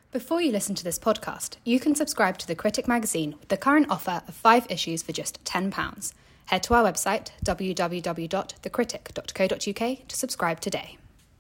Before you listen to this podcast, you can subscribe to The Critic magazine with the current offer of 5 issues for just £10. Head to our website, www.thecritic.co.uk, to subscribe today.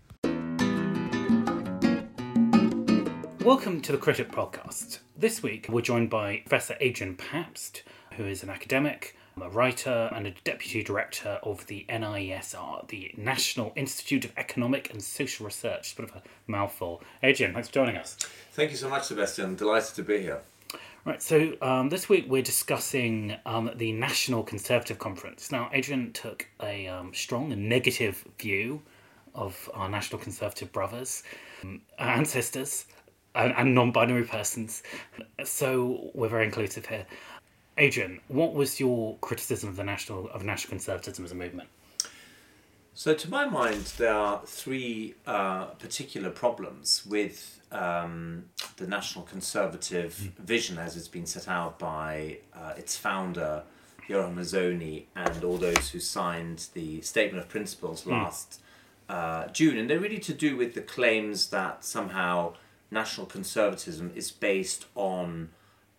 Welcome to The Critic podcast. This week we're joined by Professor Adrian Pabst, who is an academic, a writer and a Deputy Director of the NIESR, the National Institute of Economic and Social Research. It's a bit of a mouthful. Adrian, thanks for joining us. Thank you so much, Sebastian. Delighted to be here. Right, so this week we're discussing the National Conservative Conference. Now, Adrian took a strong and negative view of our National Conservative brothers and sisters and non-binary persons, so we're very inclusive here. Adrian, what was your criticism of national conservatism as a movement? So, to my mind, there are three particular problems with the National Conservative vision as it's been set out by its founder, Yoram Hazony, and all those who signed the Statement of Principles last June. And they're really to do with the claims that somehow national conservatism is based on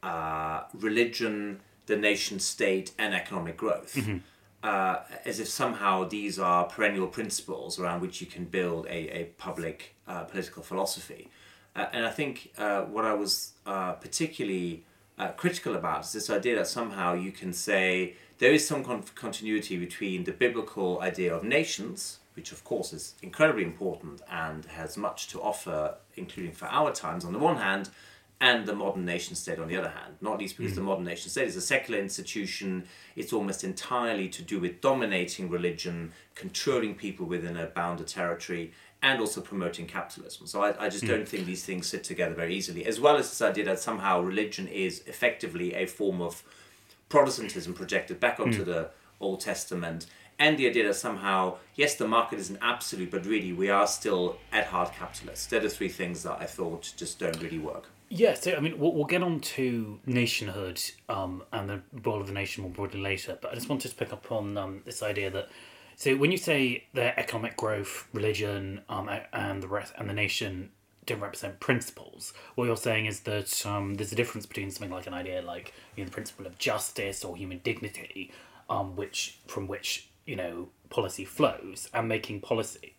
religion, the nation state, and economic growth. As if somehow these are perennial principles around which you can build a public political philosophy. And I think what I was particularly critical about is this idea that somehow you can say there is some continuity between the biblical idea of nations, which of course is incredibly important and has much to offer, including for our times on the one hand, and the modern nation state on the other hand, not least because the modern nation state is a secular institution. It's almost entirely to do with dominating religion, controlling people within a bounded territory, and also promoting capitalism. So I just don't think these things sit together very easily, as well as this idea that somehow religion is effectively a form of Protestantism projected back onto the Old Testament, and the idea that somehow, yes, the market isn't absolute, but really we are still at heart capitalists. They're the three things that I thought just don't really work. Yeah, so I mean, we'll get on to nationhood and the role of the nation more broadly later, but I just wanted to pick up on this idea that, so when you say that economic growth, religion, and the rest, and the nation don't represent principles, what you're saying is that there's a difference between something like an idea like, you know, the principle of justice or human dignity, from which policy flows, and making policy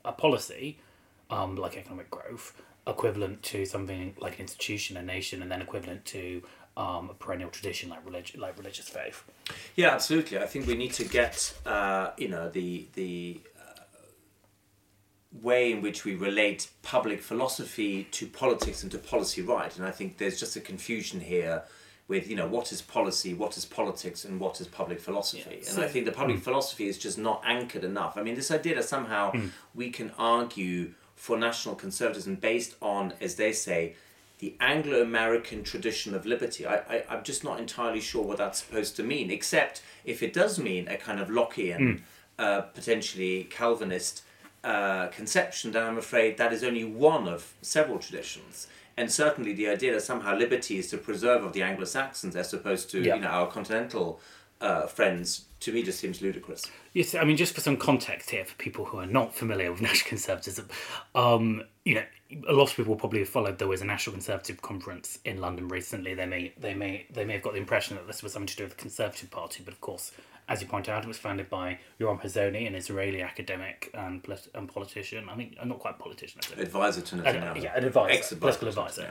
like economic growth equivalent to something like an institution, a nation, and then equivalent to a perennial tradition like religious faith. Yeah, absolutely. I think we need to get the way in which we relate public philosophy to politics and to policy right. And I think there's just a confusion here with what is policy, what is politics, and what is public philosophy. Yeah, and I think the public philosophy is just not anchored enough. I mean, this idea that somehow we can argue for national conservatism based on, as they say, the Anglo-American tradition of liberty. I'm just not entirely sure what that's supposed to mean, except if it does mean a kind of Lockean, potentially Calvinist conception, then I'm afraid that is only one of several traditions. And certainly the idea that somehow liberty is the preserve of the Anglo-Saxons as opposed to our continental friends, to me just seems ludicrous. Yes, I mean, just for some context here, for people who are not familiar with national conservatism, a lot of people probably have followed. There was a National Conservative Conference in London recently. They may have got the impression that this was something to do with the Conservative Party, but of course, as you point out, it was founded by Yoram Hazony, an Israeli academic and politician. I mean, not quite politician. Advisor to Netanyahu. An advisor, political advisor.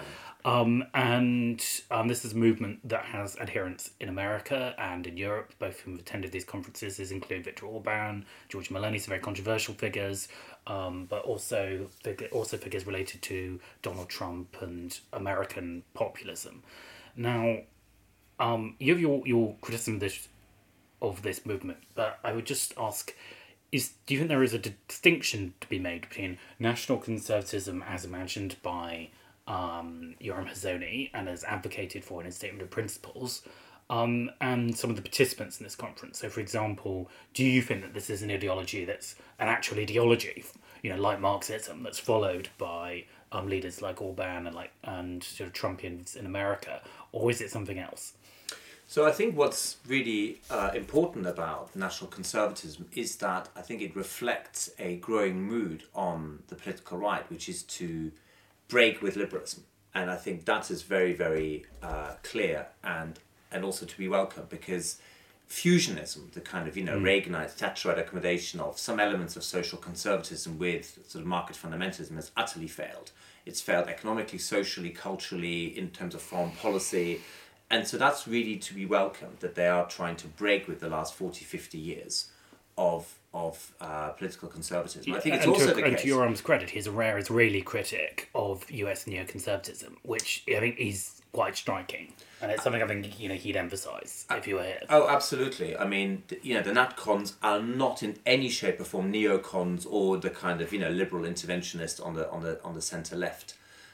And this is a movement that has adherents in America and in Europe. Both who have attended these conferences include Viktor Orban, Giorgia Meloni, some very controversial figures, but also figures related to Donald Trump and American populism. Now, you have your criticism of this movement, but I would just ask, do you think there is a distinction to be made between national conservatism as imagined by Yoram Hazony and as advocated for in his Statement of Principles, and some of the participants in this conference? So, for example, do you think that this is an ideology that's an actual ideology, like Marxism, that's followed by leaders like Orban and sort of Trumpians in America, or is it something else? So I think what's really important about national conservatism is that I think it reflects a growing mood on the political right, which is to break with liberalism. And I think that is very, very clear and also to be welcomed, because fusionism, the kind of, Reaganite, Thatcherite accommodation of some elements of social conservatism with sort of market fundamentalism has utterly failed. It's failed economically, socially, culturally, in terms of foreign policy. And so that's really to be welcomed, that they are trying to break with the last 40, 50 years of political conservatism. I think it's also the case. And to Yoram's credit, he's a rare Israeli critic of US neoconservatism, which I think is quite striking. And it's something I think he'd emphasise if you were here. Oh, absolutely. I mean, the NatCons are not in any shape or form neocons or the kind of liberal interventionist on the centre left.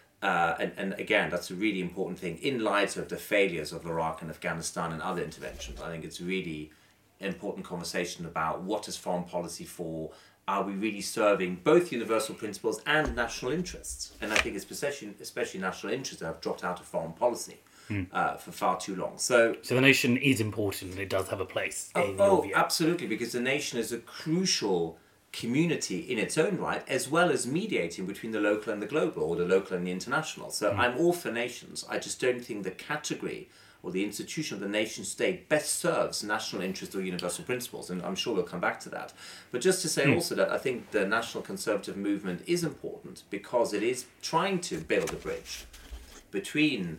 And again, that's a really important thing in light of the failures of Iraq and Afghanistan and other interventions. I think it's really important conversation about what is foreign policy for. Are we really serving both universal principles and national interests? And I think it's especially national interests that have dropped out of foreign policy for far too long. So the nation is important and it does have a place in your view. Absolutely, because the nation is a crucial community in its own right, as well as mediating between the local and the global, or the local and the international. So I'm all for nations. I just don't think the category or the institution of the nation state best serves national interest or universal principles, and I'm sure we'll come back to that. But just to say also that I think the national conservative movement is important because it is trying to build a bridge between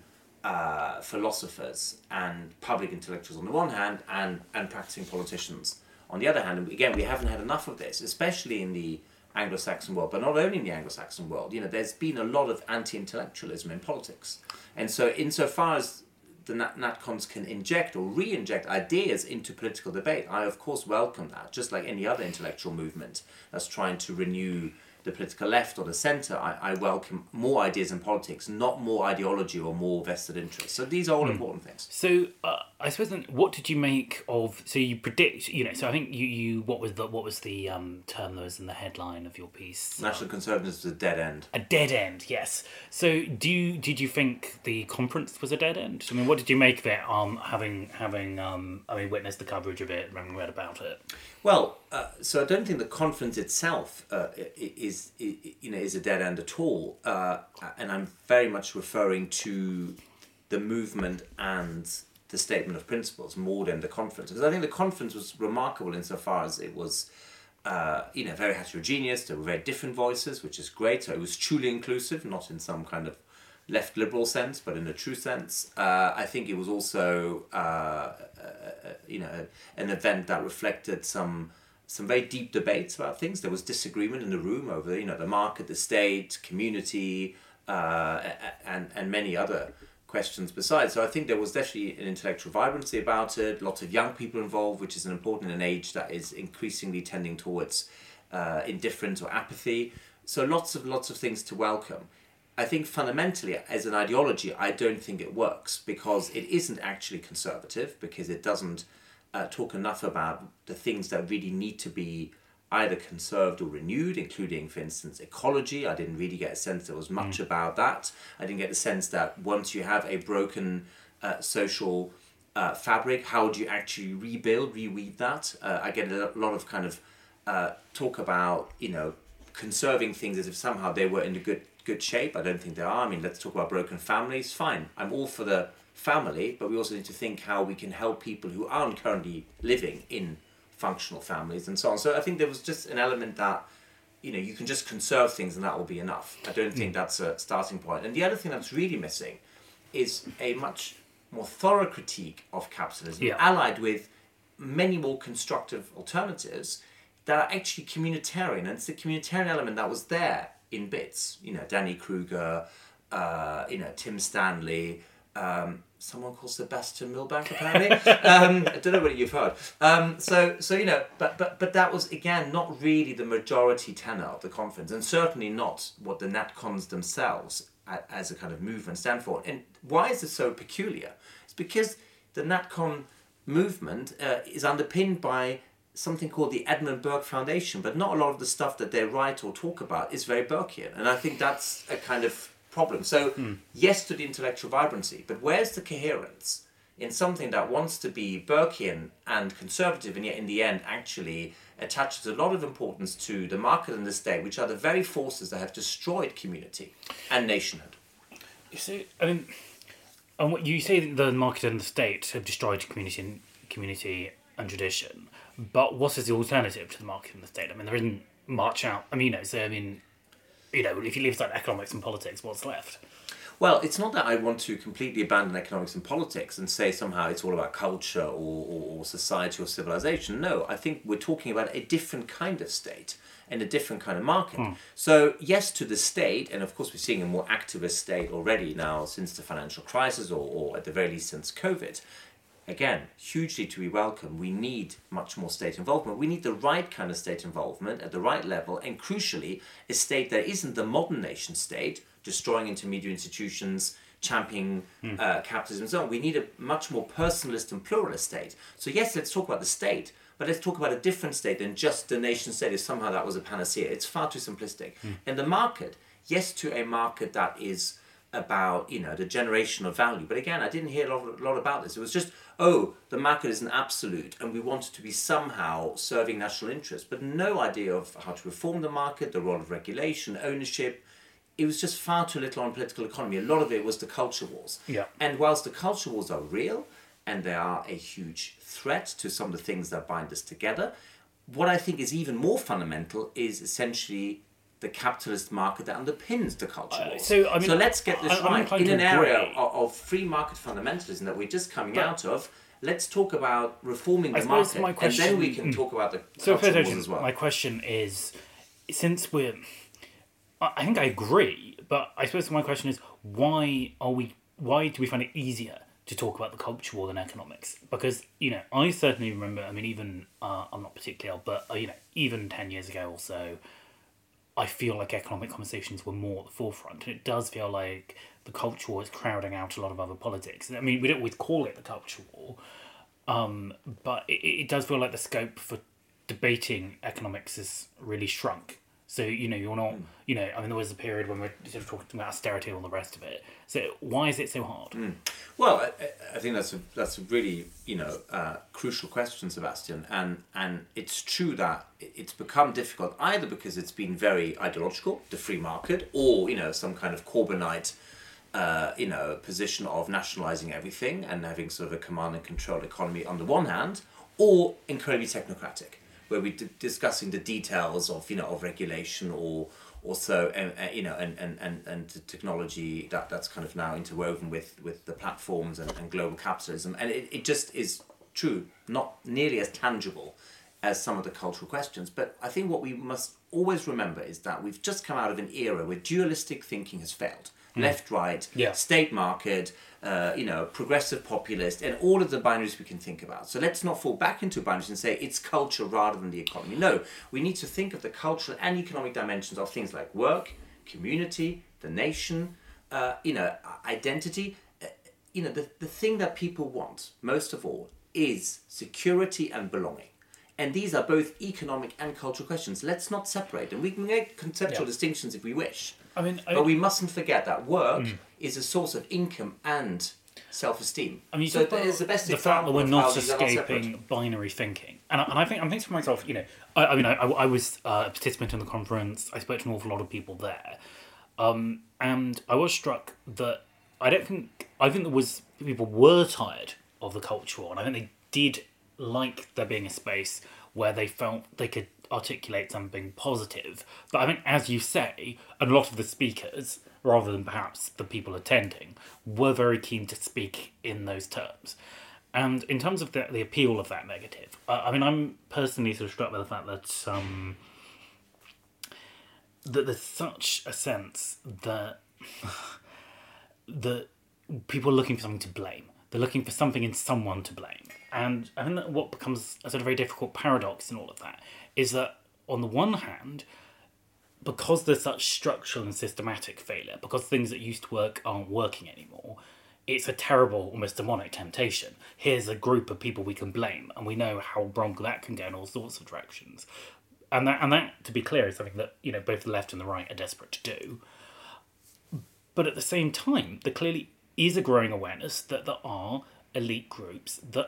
philosophers and public intellectuals on the one hand, and practicing politicians on the other hand. And again, we haven't had enough of this, especially in the Anglo-Saxon world, but not only in the Anglo-Saxon world. There's been a lot of anti-intellectualism in politics. And so insofar as the NatCons can inject or re-inject ideas into political debate, I of course welcome that, just like any other intellectual movement that's trying to renew the political left or the centre. I welcome more ideas in politics, not more ideology or more vested interests. So these are all important things. So I suppose then, what did you make of? So you predict, so I think you what was the term that was in the headline of your piece? National conservatism is a dead end. A dead end, yes. So did you think the conference was a dead end? I mean, what did you make of it? Having witnessed the coverage of it, having read about it. Well, so I don't think the conference itself is a dead end at all, and I'm very much referring to the movement and the statement of principles more than the conference, because I think the conference was remarkable insofar as it was, very heterogeneous. There were very different voices, which is great. So it was truly inclusive, not in some kind of left liberal sense, but in a true sense. I think it was also, an event that reflected some very deep debates about things. There was disagreement in the room over, the market, the state, community, and many other questions besides. So I think there was definitely an intellectual vibrancy about it. Lots of young people involved, which is important in an age that is increasingly tending towards indifference or apathy. So lots of things to welcome. I think fundamentally, as an ideology, I don't think it works because it isn't actually conservative, because it doesn't talk enough about the things that really need to be either conserved or renewed, including, for instance, ecology. I didn't really get a sense there was much about that. I didn't get the sense that once you have a broken social fabric, how do you actually reweave that? I get a lot of kind of talk about, conserving things as if somehow they were in a good shape. I don't think they are. I mean, let's talk about broken families. Fine. I'm all for the family, but we also need to think how we can help people who aren't currently living in functional families and so on. So I think there was just an element that, you can just conserve things and that will be enough. I don't think that's a starting point. And the other thing that's really missing is a much more thorough critique of capitalism, allied with many more constructive alternatives that are actually communitarian. And it's the communitarian element that was there in bits. Danny Kruger, Tim Stanley, someone called Sebastian Milbank apparently. I don't know what you've heard. But that was again not really the majority tenor of the conference, and certainly not what the NatCons themselves as a kind of movement stand for. And why is this so peculiar? It's because the NatCon movement is underpinned by something called the Edmund Burke Foundation, but not a lot of the stuff that they write or talk about is very Burkean, and I think that's a kind of problem. So yes to the intellectual vibrancy, but where's the coherence in something that wants to be Burkean and conservative, and yet in the end actually attaches a lot of importance to the market and the state, which are the very forces that have destroyed community and nationhood? So, I mean, and what you say that the market and the state have destroyed community and tradition, but what is the alternative to the market and the state? I mean, there isn't much out. I mean, if you leave aside economics and politics, what's left? Well, it's not that I want to completely abandon economics and politics and say somehow it's all about culture or society or civilization. No, I think we're talking about a different kind of state and a different kind of market. So, yes, to the state, and of course we're seeing a more activist state already now since the financial crisis or at the very least since COVID. Again, hugely to be welcome. We need much more state involvement. We need the right kind of state involvement at the right level, and crucially, a state that isn't the modern nation state, destroying intermediate institutions, championing capitalism and so on. We need a much more personalist and pluralist state. So yes, let's talk about the state, but let's talk about a different state than just the nation state if somehow that was a panacea. It's far too simplistic. And the market, yes, to a market that is about, the generation of value. But again, I didn't hear a lot about this. It was just, the market is an absolute and we want it to be somehow serving national interests, but no idea of how to reform the market, the role of regulation, ownership. It was just far too little on political economy. A lot of it was the culture wars. Yeah. And whilst the culture wars are real and they are a huge threat to some of the things that bind us together, what I think is even more fundamental is essentially the capitalist market that underpins the culture wars. So let's get this right. In an agree. area of free market fundamentalism that we're just coming out of, let's talk about reforming the market, and then we can talk about the culture wars as well. My question is, since I think I agree, but I suppose my question is, why do we find it easier to talk about the culture war than economics? Because, I certainly remember, even, I'm not particularly old, but, even 10 years ago or so, I feel like economic conversations were more at the forefront. And it does feel like the culture war is crowding out a lot of other politics. I mean, we don't always call it the culture war, but it does feel like the scope for debating economics has really shrunk. So, you're not, there was a period when we're sort of talking about austerity and all the rest of it. So why is it so hard? Well, I think that's a really, crucial question, Sebastian. And it's true that it's become difficult either because it's been very ideological, the free market, or, some kind of Corbynite, position of nationalising everything and having sort of a command and control economy on the one hand, or incredibly technocratic, where we're discussing the details of of regulation or also and the technology that's kind of now interwoven with the platforms and global capitalism, and it just is true, not nearly as tangible as some of the cultural questions. But I think what we must always remember is that we've just come out of an era where dualistic thinking has failed. Left, right, state market, progressive populist, and all of the binaries we can think about. So let's not fall back into binaries and say it's culture rather than the economy. No, we need to think of the cultural and economic dimensions of things like work, community, the nation, identity. The thing that people want most of all is security and belonging. And these are both economic and cultural questions. Let's not separate them. We can make conceptual distinctions if we wish. But we mustn't forget that work is a source of income and self-esteem. So there's the best example that we're not escaping binary thinking. And I'm thinking to myself, I was a participant in the conference. I spoke to an awful lot of people there. And I was struck that I think there was people were tired of the culture war, and I think they did like there being a space where they felt they could articulate something positive. But I think, as you say, a lot of the speakers, rather than perhaps the people attending, were very keen to speak in those terms. And in terms of the appeal of that negative, I'm personally sort of struck by the fact that that there's such a sense that people are looking for something to blame. They're looking for something in someone to blame. And I think that what becomes a sort of very difficult paradox in all of that is that, on the one hand, because there's such structural and systematic failure, because things that used to work aren't working anymore, it's a terrible, almost demonic temptation. Here's a group of people we can blame, and we know how wrong that can go in all sorts of directions. And that, to be clear, is something that both the left and the right are desperate to do. But at the same time, there clearly is a growing awareness that there are elite groups that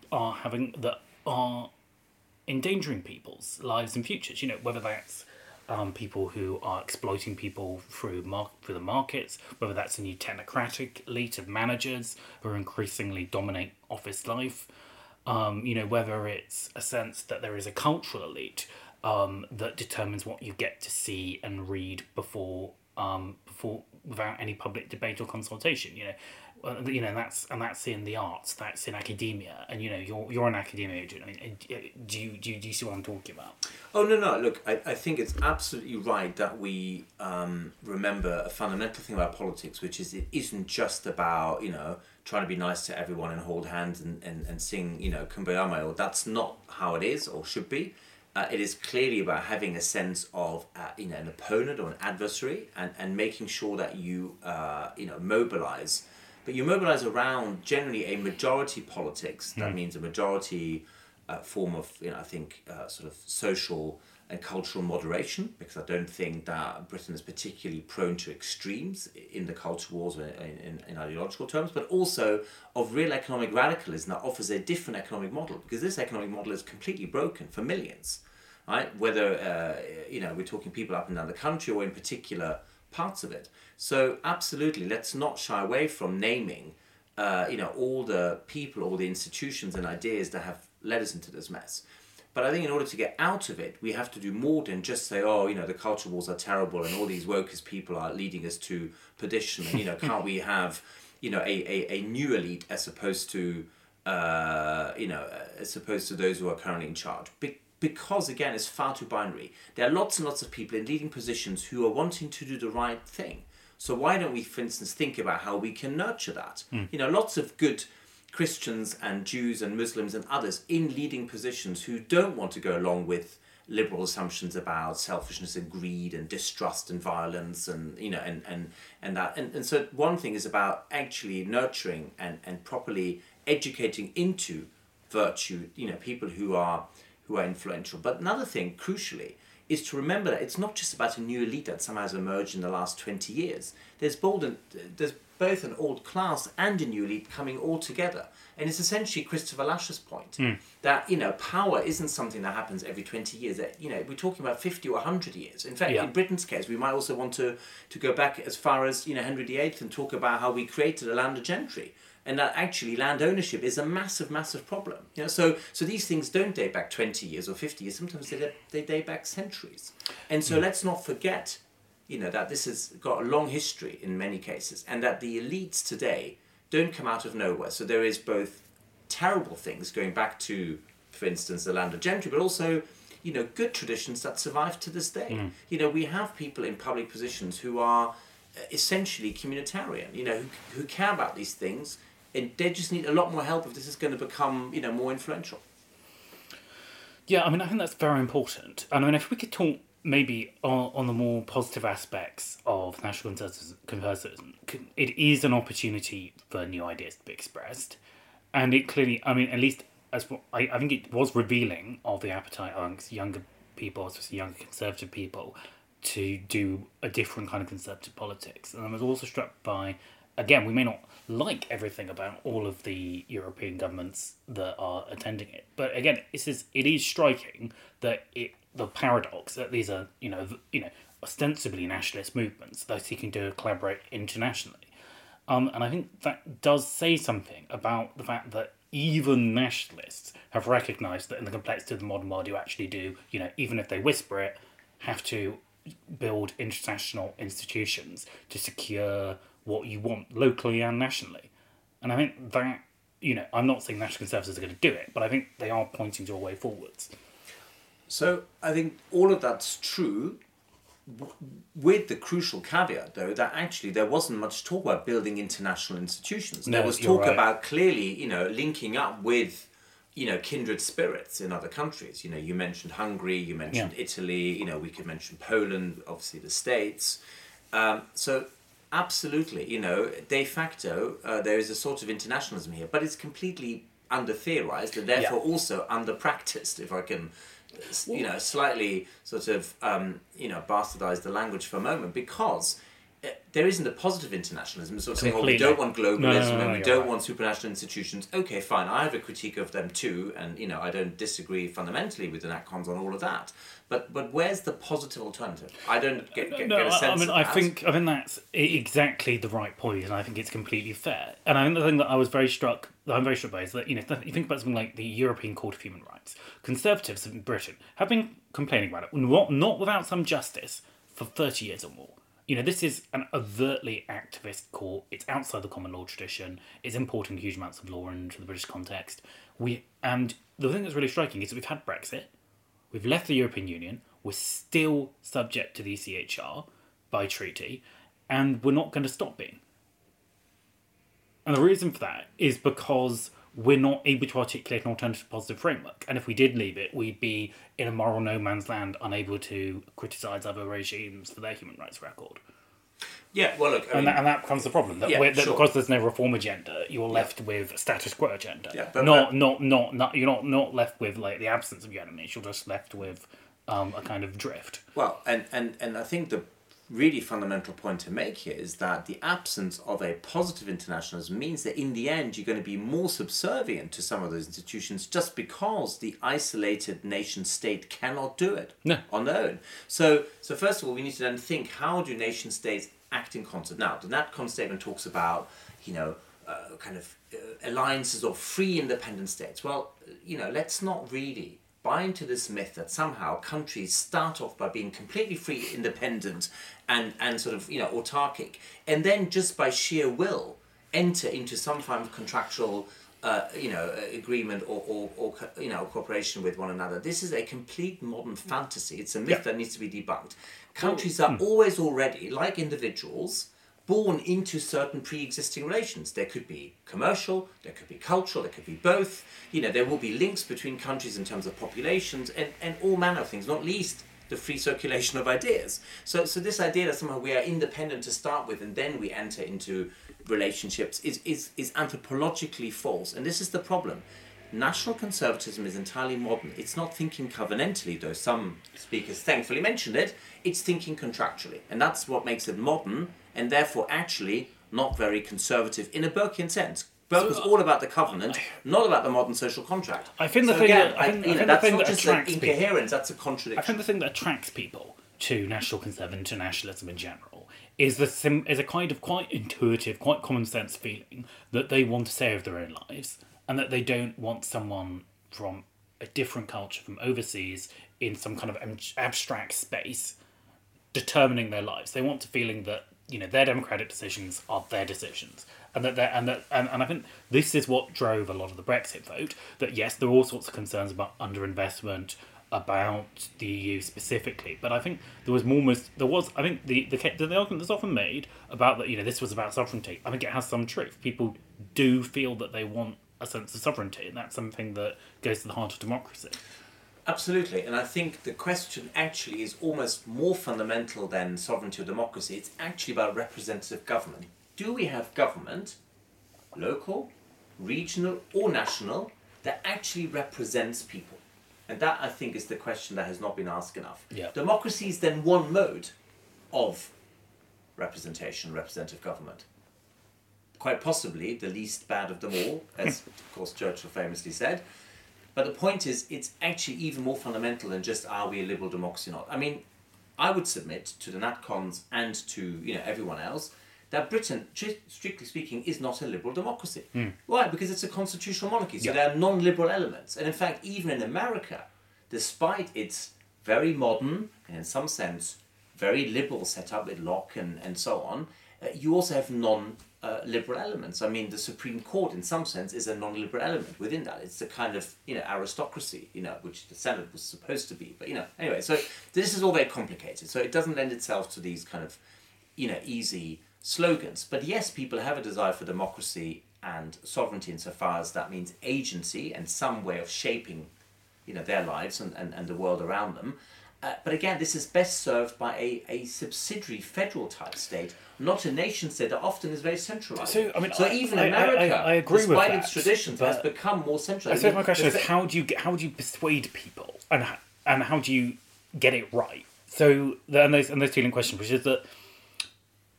are endangering people's lives and futures. Whether that's people who are exploiting people through the markets, whether that's a new technocratic elite of managers who are increasingly dominate office life, whether it's a sense that there is a cultural elite that determines what you get to see and read before without any public debate or consultation. That's in the arts, that's in academia, and you're an academia agent. I mean, do you see what I'm talking about? Oh no! Look, I think it's absolutely right that we remember a fundamental thing about politics, which is it isn't just about trying to be nice to everyone and hold hands and sing Kumbaya Mayo. That's not how it is or should be. It is clearly about having a sense of an opponent or an adversary and making sure that you mobilize. But you mobilize around generally a majority politics. That means a majority form of, sort of social and cultural moderation, because I don't think that Britain is particularly prone to extremes in the culture wars or in ideological terms, but also of real economic radicalism that offers a different economic model, because this economic model is completely broken for millions, right? Whether, we're talking people up and down the country or in particular parts of it. So absolutely, let's not shy away from naming, all the people, all the institutions and ideas that have led us into this mess. But I think in order to get out of it, we have to do more than just say, the culture wars are terrible and all these wokest people are leading us to perdition. And, can't we have, a new elite as opposed to, those who are currently in charge? Because, again, it's far too binary. There are lots and lots of people in leading positions who are wanting to do the right thing. So why don't we, for instance, think about how we can nurture that? Lots of good Christians and Jews and Muslims and others in leading positions who don't want to go along with liberal assumptions about selfishness and greed and distrust and violence and that. And so one thing is about actually nurturing and properly educating into virtue, people who are influential. But another thing, crucially, is to remember that it's not just about a new elite that somehow has emerged in the last 20 years. There's both an old class and a new elite coming all together. And it's essentially Christopher Lash's point that, power isn't something that happens every 20 years. That, we're talking about 50 or 100 years. In fact, in Britain's case, we might also want to go back as far as, Henry VIII and talk about how we created a landed gentry. And that actually land ownership is a massive, massive problem. So these things don't date back 20 years or 50 years. Sometimes they date back centuries. And so let's not forget, that this has got a long history in many cases, and that the elites today don't come out of nowhere. So there is both terrible things going back to, for instance, the landed gentry, but also, good traditions that survive to this day. We have people in public positions who are essentially communitarian, who care about these things. And they just need a lot more help if this is going to become, more influential. Yeah, I think that's very important. And if we could talk maybe on the more positive aspects of national conservatism, it is an opportunity for new ideas to be expressed. And it clearly, at least as I think it was revealing of the appetite amongst younger people, especially younger conservative people, to do a different kind of conservative politics. And I was also struck by, again, we may not like everything about all of the European governments that are attending it, but again, it is striking that the paradox that these are ostensibly nationalist movements that are seeking to collaborate internationally, and I think that does say something about the fact that even nationalists have recognised that in the complexity of the modern world, you actually do, even if they whisper it, have to build international institutions to secure what you want locally and nationally. And I think that, I'm not saying National Conservatives are going to do it, but I think they are pointing to a way forwards. So I think all of that's true, with the crucial caveat, though, that actually there wasn't much talk about building international institutions. There was talk about clearly, linking up with, kindred spirits in other countries. You mentioned Hungary, you mentioned Italy, we could mention Poland, obviously the States. So absolutely, de facto, there is a sort of internationalism here, but it's completely under-theorized and therefore also under-practiced, if I can, slightly sort of, bastardize the language for a moment, because there isn't a positive internationalism. It's sort of saying, Completely. we don't want globalism and we you're don't right. want supranational institutions. Okay, fine. I have a critique of them too, and I don't disagree fundamentally with the NatCons on all of that. But where's the positive alternative? I don't get a sense of that. I think that's exactly the right point, and I think it's completely fair. And I think the thing that I'm very struck by is that you think about something like the European Court of Human Rights. Conservatives in Britain have been complaining about it, not without some justice, for 30 years or more. This is an overtly activist court. It's outside the common law tradition. It's importing huge amounts of law into the British context. And the thing that's really striking is that we've had Brexit. We've left the European Union. We're still subject to the ECHR by treaty. And we're not going to stop being. And the reason for that is because we're not able to articulate an alternative positive framework. And if we did leave it, we'd be in a moral no man's land, unable to criticise other regimes for their human rights record. Yeah, well, look, that becomes the problem. That because there's no reform agenda, you're left with a status quo agenda. Yeah, but you're not left with like the absence of enemies. You're just left with a kind of drift. Well, and I think the really fundamental point to make here is that the absence of a positive internationalism means that in the end you're going to be more subservient to some of those institutions just because the isolated nation state cannot do it on their own. So first of all, we need to then think, how do nation states act in concert? Now, the NatCon statement talks about alliances of free independent states. Well, let's not really buy into this myth that somehow countries start off by being completely free, independent, and sort of autarkic, and then just by sheer will enter into some kind of contractual agreement or cooperation with one another. This is a complete modern fantasy. It's a myth that needs to be debunked. Countries are always already, like individuals, born into certain pre-existing relations. There could be commercial, there could be cultural, there could be both. There will be links between countries in terms of populations and all manner of things, not least the free circulation of ideas. So this idea that somehow we are independent to start with and then we enter into relationships is anthropologically false. And this is the problem. National conservatism is entirely modern. It's not thinking covenantally, though some speakers thankfully mentioned it. It's thinking contractually. And that's what makes it modern, and therefore actually not very conservative in a Burkean sense. Burke was all about the covenant, not about the modern social contract. I think the so thing again, that that's not just an attracts incoherence, that's a contradiction. I think the thing that attracts people to national conservatism, to nationalism in general, is a kind of quite intuitive, quite common sense feeling that they want to save their own lives, and that they don't want someone from a different culture, from overseas, in some kind of abstract space, determining their lives. They want a feeling that their democratic decisions are their decisions, and I think this is what drove a lot of the Brexit vote. That yes, there are all sorts of concerns about underinvestment, about the EU specifically, but I think the argument that's often made about that this was about sovereignty. I think it has some truth. People do feel that they want a sense of sovereignty, and that's something that goes to the heart of democracy. Absolutely, and I think the question actually is almost more fundamental than sovereignty or democracy. It's actually about representative government. Do we have government, local, regional or national, that actually represents people? And that, I think, is the question that has not been asked enough. Yeah. Democracy is then one mode of representation, representative government. Quite possibly the least bad of them all, as, of course, Churchill famously said. But the point is, it's actually even more fundamental than just, are we a liberal democracy or not? I mean, I would submit to the NatCons and to everyone else that Britain, strictly speaking, is not a liberal democracy. Why? Because it's a constitutional monarchy, so there are non-liberal elements. And in fact, even in America, despite its very modern, and in some sense, very liberal setup with Locke and so on, you also have non-liberal elements. I mean, the Supreme Court, in some sense, is a non-liberal element within that. It's a kind of, aristocracy, which the Senate was supposed to be. But, anyway, so this is all very complicated. So it doesn't lend itself to these kind of, easy slogans. But yes, people have a desire for democracy and sovereignty insofar as that means agency and some way of shaping, their lives and the world around them. But again, this is best served by a subsidiary federal type state, not a nation state that often is very centralized. So, I mean, even America, I agree despite with that, its traditions, has become more centralized. I suppose my question is, how do you persuade people, and how do you get it right? So, and there's feeling question, which is that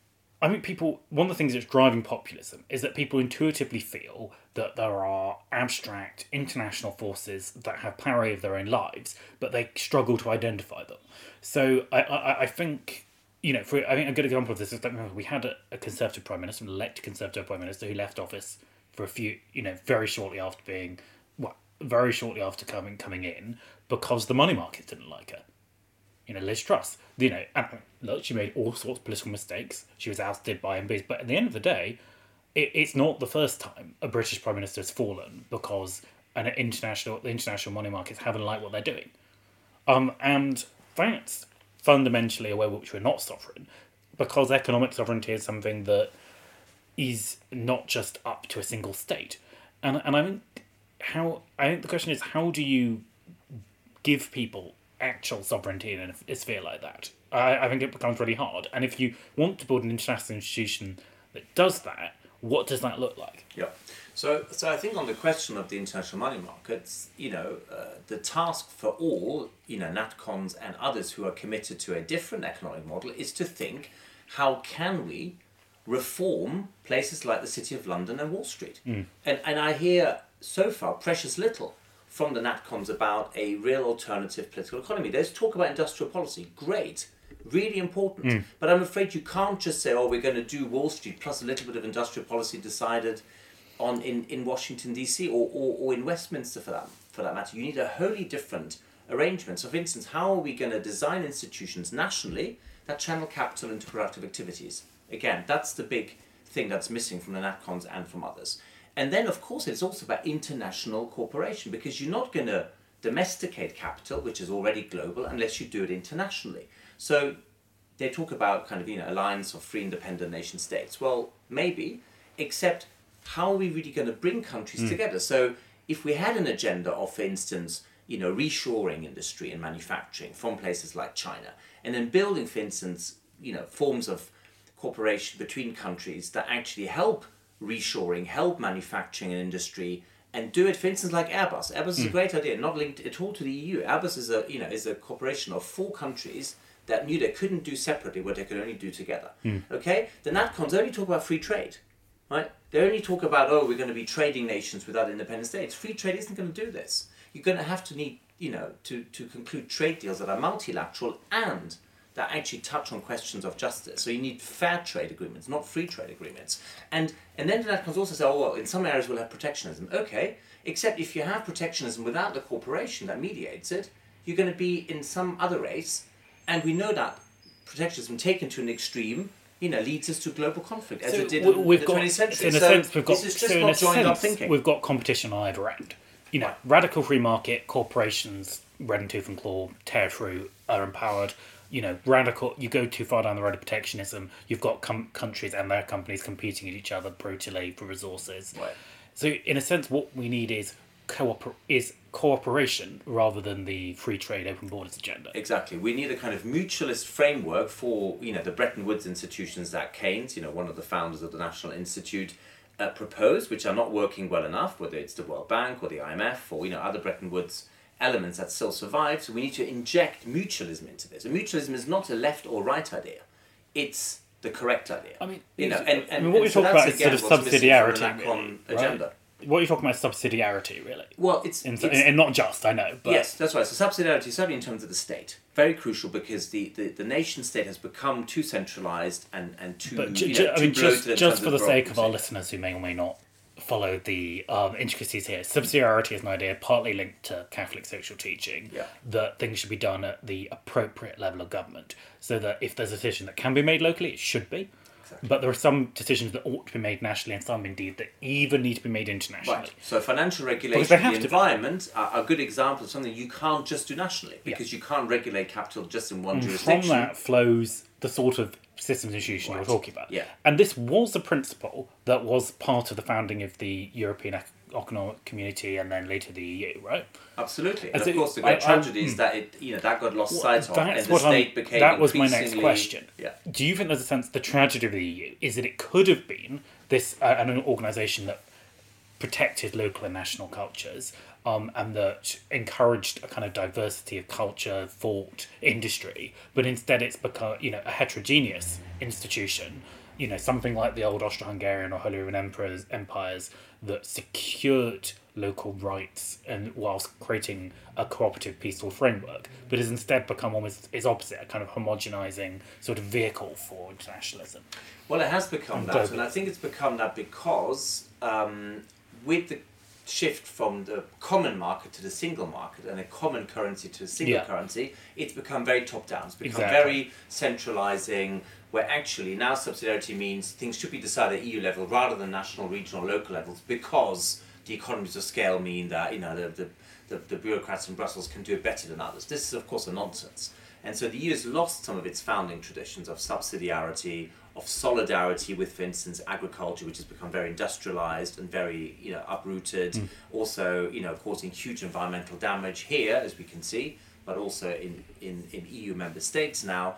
I think one of the things that's driving populism is that people intuitively feel that there are abstract international forces that have power over their own lives, but they struggle to identify them. So I think, I think a good example of this is that we had a Conservative Prime Minister, an elected Conservative Prime Minister, who left office for very shortly after coming in, because the money market didn't like her. Liz Truss, and look, she made all sorts of political mistakes. She was ousted by MPs, but at the end of the day, it's not the first time a British Prime Minister has fallen because the international money markets haven't liked what they're doing. And that's fundamentally a way in which we're not sovereign, because economic sovereignty is something that is not just up to a single state. And I think the question is, how do you give people actual sovereignty in a sphere like that? I think it becomes really hard. And if you want to build an international institution that does that, what does that look like? Yeah. So I think on the question of the international money markets, the task for all, NatCons and others who are committed to a different economic model is to think, how can we reform places like the City of London and Wall Street? And I hear so far precious little from the NatCons about a real alternative political economy. There's talk about industrial policy. Great. Really important. But I'm afraid you can't just say, we're going to do Wall Street plus a little bit of industrial policy decided on in Washington, D.C. or in Westminster for that matter. You need a wholly different arrangement. So, for instance, how are we going to design institutions nationally that channel capital into productive activities? Again, that's the big thing that's missing from the NatCons and from others. And then, of course, it's also about international cooperation, because you're not going to domesticate capital, which is already global, unless you do it internationally. So they talk about alliance of free independent nation states. Well, maybe, except how are we really going to bring countries together? So if we had an agenda of, for instance, reshoring industry and manufacturing from places like China, and then building, for instance, forms of cooperation between countries that actually help reshoring, help manufacturing and industry, and do it, for instance, like Airbus. Airbus is a great idea, not linked at all to the EU. Airbus is a corporation of 4 countries that knew they couldn't do separately what they could only do together. Okay? The NatCons only talk about free trade, right? They only talk about, we're going to be trading nations without independent states. Free trade isn't going to do this. You're going to have to need, to conclude trade deals that are multilateral and that actually touch on questions of justice. So you need fair trade agreements, not free trade agreements. And then the NatCons also say, in some areas we'll have protectionism. Okay, except if you have protectionism without the corporation that mediates it, you're going to be in some other race. And we know that protectionism taken to an extreme, leads us to global conflict, as it did in the 20th century. In a sense, we've got, this is just not joined up thinking. We've got competition on either end. Radical free market, corporations, red and tooth and claw, tear through, are empowered. Radical, you go too far down the road of protectionism, you've got countries and their companies competing with each other brutally for resources. Right. So, in a sense, what we need is cooperation rather than the free trade, open borders agenda. Exactly. We need a kind of mutualist framework for, the Bretton Woods institutions that Keynes, one of the founders of the National Institute, proposed, which are not working well enough, whether it's the World Bank or the IMF or, other Bretton Woods elements that still survive. So we need to inject mutualism into this. And mutualism is not a left or right idea. It's the correct idea. I mean, and what we talk about is sort of subsidiarity, really, agenda. Right? What you're talking about is subsidiarity, really. Well, it's not just, I know. But yes, that's right. So subsidiarity, certainly in terms of the state, very crucial, because the nation state has become too centralised and too. But just for the sake of our listeners who may or may not follow the intricacies here, subsidiarity is an idea partly linked to Catholic social teaching that things should be done at the appropriate level of government, so that if there's a decision that can be made locally, it should be. Exactly. But there are some decisions that ought to be made nationally, and some indeed that even need to be made internationally. Right. So financial regulation of the environment are a good example of something you can't just do nationally, because you can't regulate capital just in one jurisdiction. From that flows the sort of systems institution we're talking about. Yeah. And this was a principle that was part of the founding of the European Economic Community and then later the EU, right? Absolutely. And of course, the great tragedy is that that got lost sight of, and the state became that was my next question. Yeah. Do you think there's a sense the tragedy of the EU is that it could have been this an organisation that protected local and national cultures, and that encouraged a kind of diversity of culture, thought, industry, but instead it's become a heterogeneous institution something like the old Austro-Hungarian or Holy Roman empires that secured local rights and whilst creating a cooperative, peaceful framework, but has instead become almost its opposite, a kind of homogenizing sort of vehicle for internationalism. Well, it has become that, and I think it's become that because with the shift from the common market to the single market and a common currency to a single currency, it's become very top-down. It's become very centralizing, where actually now subsidiarity means things should be decided at EU level rather than national, regional, local levels, because the economies of scale mean that the bureaucrats in Brussels can do it better than others. This is, of course, a nonsense. And so the EU has lost some of its founding traditions of subsidiarity, of solidarity with, for instance, agriculture, which has become very industrialized and very uprooted, also causing huge environmental damage here, as we can see, but also in EU member states now.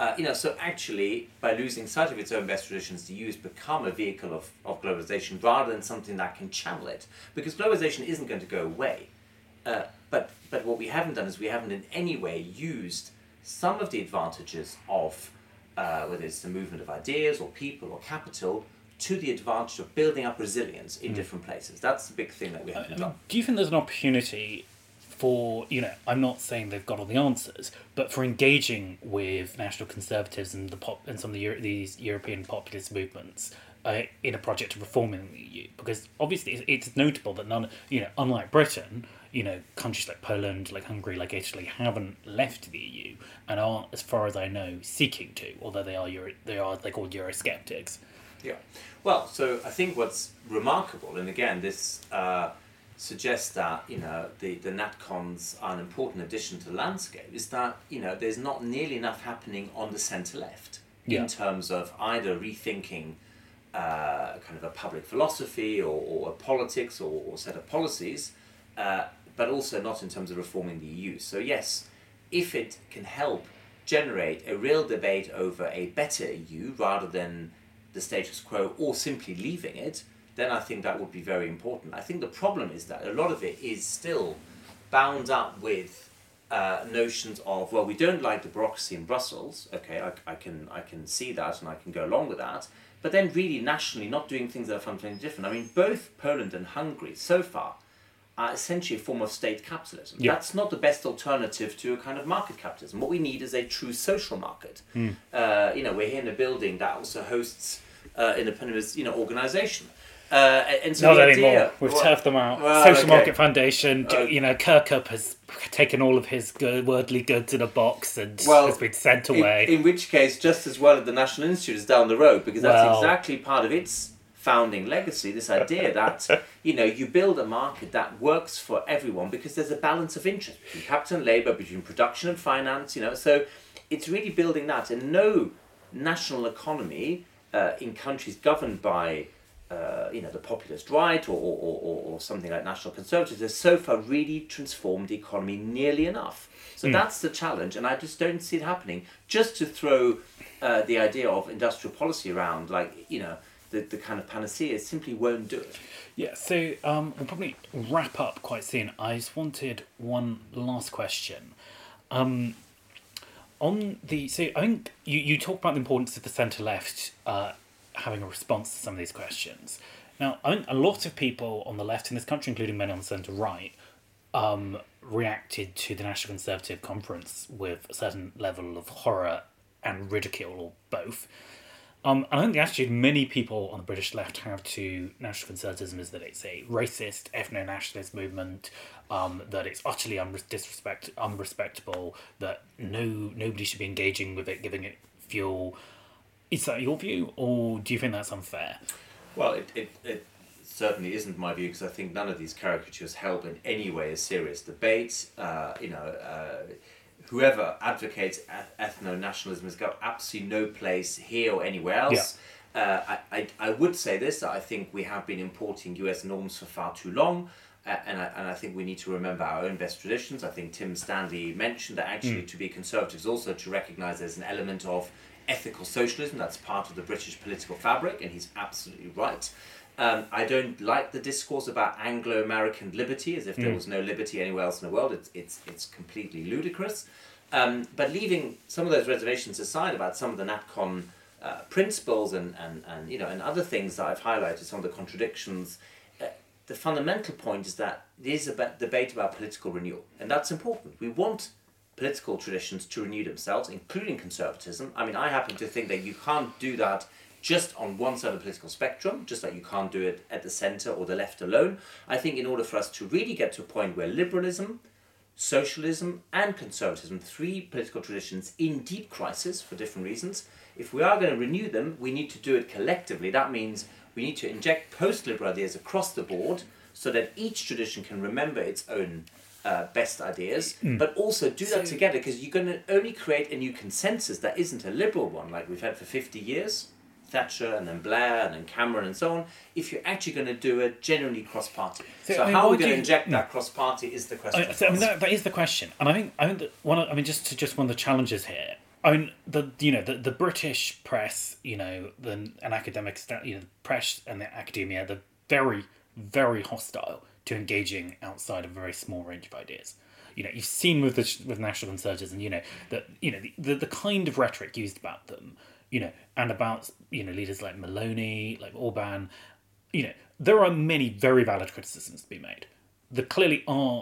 So actually, by losing sight of its own best traditions, the EU has become a vehicle of globalization rather than something that can channel it. Because globalization isn't going to go away. But what we haven't done is we haven't in any way used some of the advantages of whether it's the movement of ideas or people or capital to the advantage of building up resilience in different places. That's the big thing that we haven't done. Do you think there's an opportunity for, I'm not saying they've got all the answers, but for engaging with national conservatives and some of these European populist movements in a project of reforming the EU? Because obviously it's notable that unlike Britain, countries like Poland, like Hungary, like Italy haven't left the EU and aren't, as far as I know, seeking to, although they're called Eurosceptics. Yeah. Well, so I think what's remarkable, and again, this suggests that the NatCons are an important addition to the landscape, is that there's not nearly enough happening on the centre left in terms of either rethinking kind of a public philosophy or a politics or set of policies, but also not in terms of reforming the EU. So yes, if it can help generate a real debate over a better EU rather than the status quo or simply leaving it, then I think that would be very important. I think the problem is that a lot of it is still bound up with notions of, well, we don't like the bureaucracy in Brussels. Okay, I can see that and I can go along with that. But then really nationally not doing things that are fundamentally different. I mean, both Poland and Hungary so far are essentially a form of state capitalism. Yeah. That's not the best alternative to a kind of market capitalism. What we need is a true social market. We're here in a building that also hosts independent organisation. And so not anymore. We've turfed them out. Social Market Foundation. Kirkup has taken all of his worldly goods in a box and has been sent away. In which case, just as well, the National Institute is down the road, because that's exactly part of its founding legacy. This idea that you build a market that works for everyone because there's a balance of interest between capital and labour, between production and finance. So it's really building that, and no national economy in countries governed by the populist right or something like national conservatives has so far really transformed the economy nearly enough. So that's the challenge, and I just don't see it happening. Just to throw the idea of industrial policy around, the kind of panacea simply won't do it. Yeah, so we'll probably wrap up quite soon. I just wanted one last question. So I think you talk about the importance of the centre-left having a response to some of these questions. Now, I think a lot of people on the left in this country, including many on the centre-right, reacted to the National Conservative Conference with a certain level of horror and ridicule, or both. And I think the attitude many people on the British left have to national conservatism is that it's a racist, ethno-nationalist movement, that it's utterly unrespectable, that nobody should be engaging with it, giving it fuel. Is that your view, or do you think that's unfair? Well, it certainly isn't my view, because I think none of these caricatures help in any way a serious debate. Whoever advocates ethno-nationalism has got absolutely no place here or anywhere else. Yeah. I would say this, that I think we have been importing US norms for far too long, and I think we need to remember our own best traditions. I think Tim Stanley mentioned that actually to be conservative is also to recognise there's an element of ethical socialism that's part of the British political fabric, and he's absolutely right. I don't like the discourse about Anglo-American liberty, as if there was no liberty anywhere else in the world. It's completely ludicrous. But leaving some of those reservations aside about some of the NatCon principles and other things that I've highlighted, some of the contradictions, the fundamental point is that there is a debate about political renewal, and that's important. We want political traditions to renew themselves, including conservatism. I mean, I happen to think that you can't do that just on one side of the political spectrum, just like you can't do it at the centre or the left alone. I think in order for us to really get to a point where liberalism, socialism and conservatism, three political traditions in deep crisis for different reasons, if we are going to renew them, we need to do it collectively. That means we need to inject post-liberal ideas across the board so that each tradition can remember its own best ideas, but also do that together, because you're going to only create a new consensus that isn't a liberal one like we've had for 50 years, Thatcher and then Blair and then Cameron and so on, if you're actually going to do it genuinely cross-party. So how are we going to inject that cross-party is the question. That is the question. And I think that one of the challenges here, the British press, and academic, the press and the academia, they're very, very hostile to engaging outside of a very small range of ideas. You've seen with national conservatism, that the kind of rhetoric used about them, and about leaders like Maloney, like Orban, there are many very valid criticisms to be made. There clearly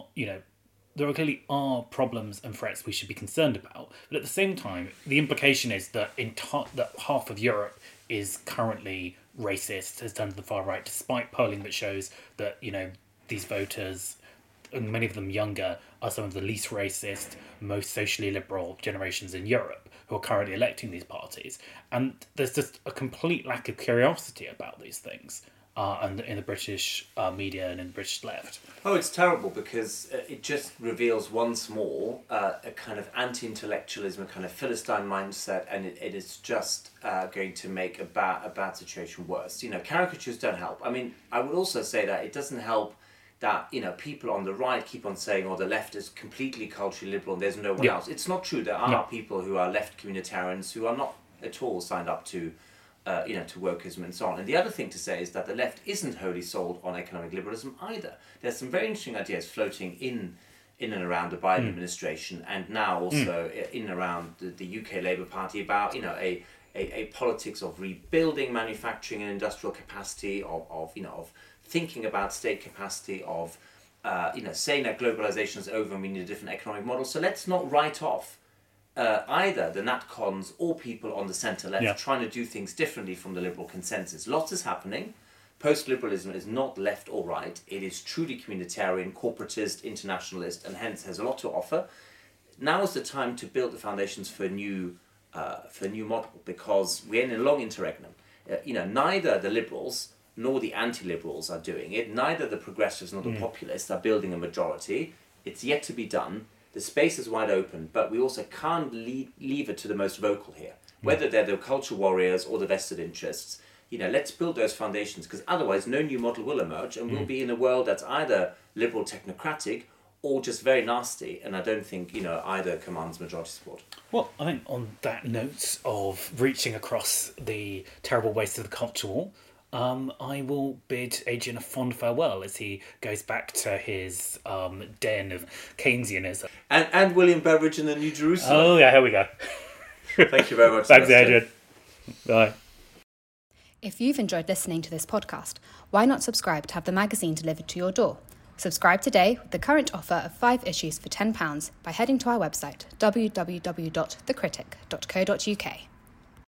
are problems and threats we should be concerned about, but at the same time, the implication is that that half of Europe is currently racist, has turned to the far right, despite polling that shows that these voters, and many of them younger, are some of the least racist, most socially liberal generations in Europe who are currently electing these parties. And there's just a complete lack of curiosity about these things and in the British media and in the British left. Oh, it's terrible, because it just reveals once more a kind of anti-intellectualism, a kind of Philistine mindset, and it is just going to make a bad situation worse. Caricatures don't help. I mean, I would also say that it doesn't help that people on the right keep on saying, the left is completely culturally liberal and there's no one else. It's not true. There are people who are left communitarians who are not at all signed up to to wokeism and so on. And the other thing to say is that the left isn't wholly sold on economic liberalism either. There's some very interesting ideas floating in and around the Biden administration, and now also in and around the UK Labour Party about a politics of rebuilding manufacturing and industrial capacity, of thinking about state capacity, of saying that globalization is over and we need a different economic model. So let's not write off either the NatCons or people on the centre left trying to do things differently from the liberal consensus. Lots is happening. Post-liberalism is not left or right. It is truly communitarian, corporatist, internationalist, and hence has a lot to offer. Now is the time to build the foundations for a new model, because we're in a long interregnum. Neither the liberals nor the anti-liberals are doing it. Neither the progressives nor the populists are building a majority. It's yet to be done. The space is wide open, but we also can't leave it to the most vocal here. Whether they're the culture warriors or the vested interests, let's build those foundations, because otherwise no new model will emerge, and we'll be in a world that's either liberal technocratic or just very nasty, and I don't think either commands majority support. Well, I think on that note of reaching across the terrible waste of the culture war, I will bid Adrian a fond farewell as he goes back to his den of Keynesianism. And William Beveridge in the New Jerusalem. Oh, yeah, here we go. Thank you very much. Thanks, Adrian. Bye. If you've enjoyed listening to this podcast, why not subscribe to have the magazine delivered to your door? Subscribe today with the current offer of 5 issues for £10 by heading to our website, www.thecritic.co.uk.